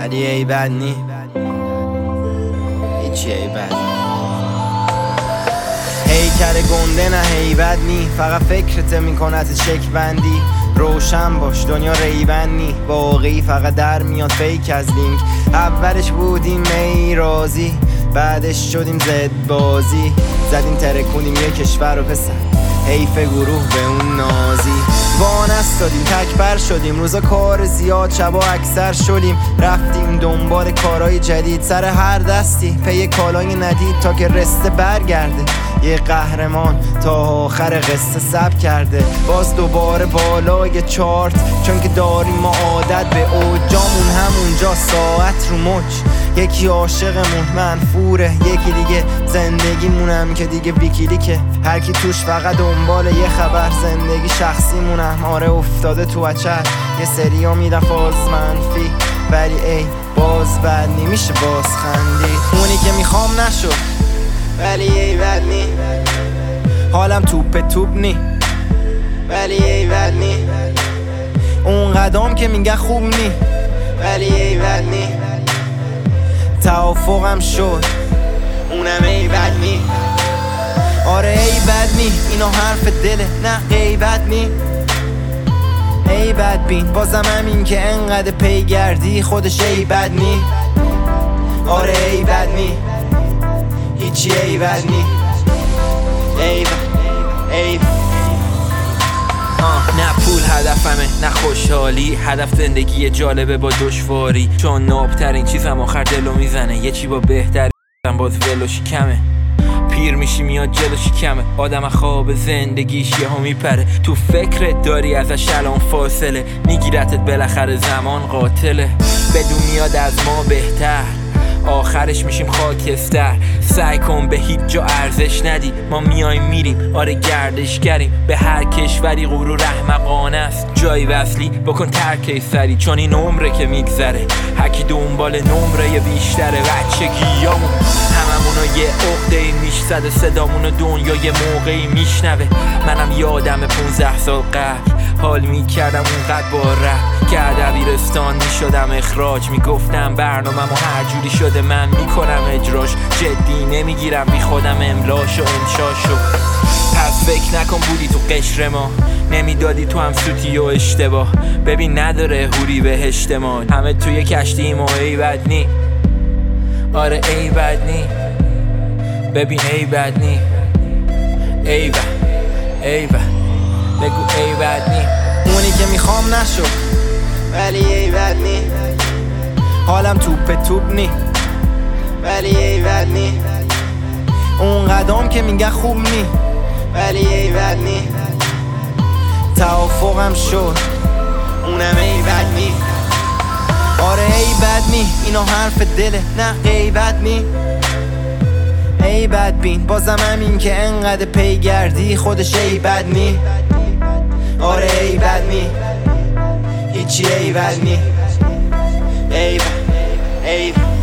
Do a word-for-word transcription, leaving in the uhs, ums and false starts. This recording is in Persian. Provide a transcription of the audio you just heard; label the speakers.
Speaker 1: ولی ای بد نی، هیچی ای بد نی. هیکل گنده نه هیبت نی، فقط فکرت میکنت شک بندی. روشن باش دنیا ریبن نی، باقی فقط در میاد فیک از لینک. اولش بودیم می رازی، بعدش شدیم زد بازی. زدیم ترکونیم یه کشور و پسر، حیف گروه به اون نازی. وانست دادیم تکبر شدیم، روزا کار زیاد شبا اکثر شدیم. رفتیم دنبال کارهای جدید، سر هر دستی پی کالای ندید تا که رسته برگرده. یه قهرمان تا آخر قصه سب کرده، باز دوباره بالای چارت، چون که داریم ما عادت به اوجامون همونجا ساعت رو مچ. یکی عاشقمون منفوره، یکی دیگه زندگیمونم که دیگه ویکیلیکه. هر کی توش فقط دنبال یه خبر، زندگی شخصیمونم آره افتاده تو اچر. یه سریا میدن فاز منفی، ولی ای باز بد نی، میشه باز خندی. اونی که میخوام نشد ولی ای بد نی، حالم توپ توپ نی ولی ای بد نی. اون قدم که میگه خوب نی ولی ای بد نی. توافقم شد اونم ای بد نی، آره ای بد نی. اینو حرف دله نه غیبت نی. ای بد بین بازم همین که انقدر پی گردی، خودش ای بد نی، آره ای بد نی، هیچی ای بد نی. ای بد ای بد.
Speaker 2: نه پول هدفمه نه خوشحالی، هدف زندگی جالبه با دشواری. چون نابترین چیزم آخر دلو میزنه، یه چی با بهتری باز ولوشی کمه. پیر میشی میاد جلوشی کمه، آدم خواب زندگیش یه ها میپره. تو فکرت داری ازش الان فاصله، میگیرتت بالاخره زمان قاتله. بدون میاد از ما بهتر، آخرش میشیم خاکستر. سعی کن به هیچ جا ارزش ندی، ما میایم میریم آره گردشگریم. به هر کشوری غرور احمقانه است، جایی وصلی بکن ترک سری. چون این عمره که میگذره، هرکی دنبال نمره بیشتره. بچگیامون هممونو یه عقده‌ای میشزده، صدامونو دنیا یه موقعی میشنوه. منم یادم پونزده سال قبل حال میکردم اونقدر با رپ که دبیرستان میشدم اخراج. میگفتم برنامه‌مو هر جوری شده من میکنم اجراش، جدی نمیگیرم بی خودم املاش و انشاشو. پس فکر نکن بودی تو قشر ما، نمیدادی تو هم سوتی و اشتباه. ببین نداره هوری بهشت ما، همه توی کشتیم و ای بد نی، آره ای بد نی. ببین ای بد نی، ای بد ای بد، بگو ای بد نی.
Speaker 1: اونی که میخوام نشد ولی ای بد نی، حالم توپ توپ نی ولی ای بد نی. اون قدم که میگه خوب نی ولی ای بد نی. توافقم شد اونم ای بد نی، آره ای بد نی. اینو حرف دله نه غیبت نی. ای بد بین بازم همین که انقدر پی گردی، خودش ای بد نی، آره ای بد نی، هیچی ای بد نی. ای بد ای بد.